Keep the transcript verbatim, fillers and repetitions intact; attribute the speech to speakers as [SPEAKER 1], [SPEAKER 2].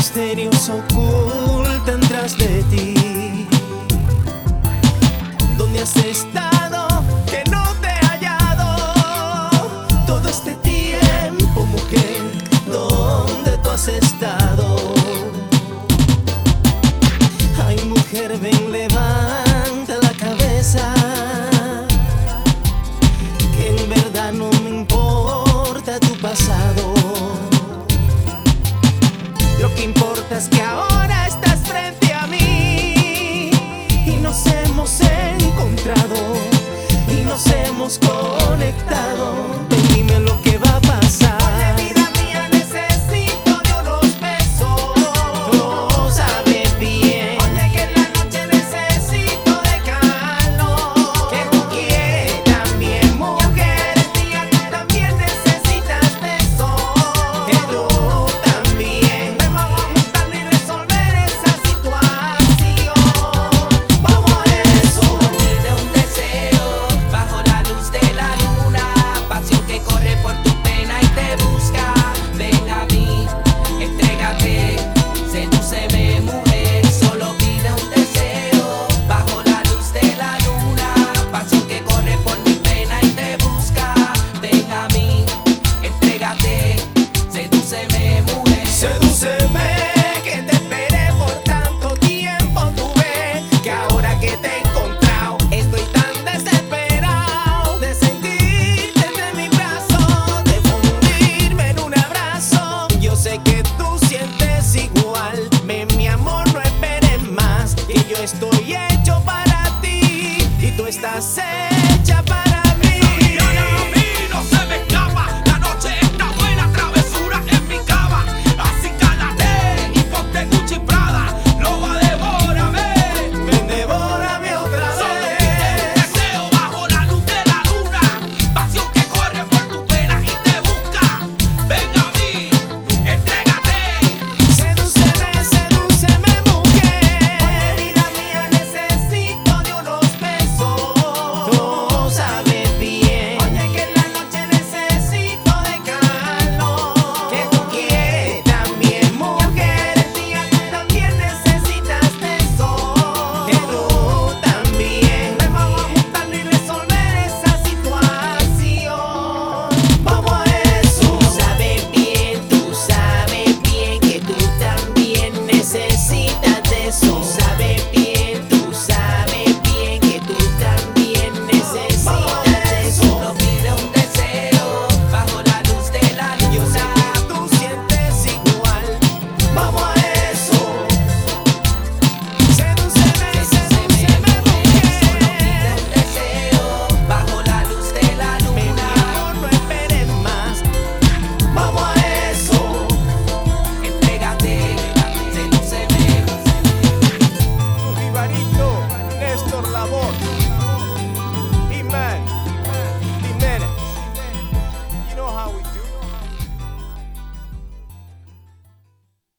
[SPEAKER 1] misterios ocultan tras de ti. ¿Dónde has estado que no te he hallado? Todo este tiempo, mujer, ¿dónde tú has estado? Ay, mujer, ven, levanta la cabeza, que en verdad no me importa tu pasado. Lo que importa es que ahora estás frente a mí y nos hemos encontrado y nos hemos conectado. Ven, dime lo que va a pasar.
[SPEAKER 2] Oye, vida mía, necesito de unos besos.
[SPEAKER 1] Lo sabes bien.
[SPEAKER 2] Oye, que en la noche necesito de calor.
[SPEAKER 1] Que tú quieres también, mujer.
[SPEAKER 2] El día tú también necesitas besos.
[SPEAKER 1] Que tú también.
[SPEAKER 2] Vamos a juntarnos y resolver esa situación. Vamos a eso.
[SPEAKER 3] Pide un deseo bajo la luz de la luna, pasión que corre por tu pena y te busca. Ven a mí, entrégate, sedúceme, mujer. Solo pide un deseo bajo la luz de la luna, pasión que corre por mi pena y te busca. Ven a mí, entrégate, sedúceme, mujer.
[SPEAKER 1] Sedúceme,
[SPEAKER 2] Que te esperé por tanto tiempo, tú ves que ahora que te he encontrado estoy tan desesperado de sentirte entre mis brazos, de fundirme en un abrazo.
[SPEAKER 1] yo sé que tú sientes igual.
[SPEAKER 2] Ven, mi amor, no esperes más, que yo estoy hecho para ti y tú estás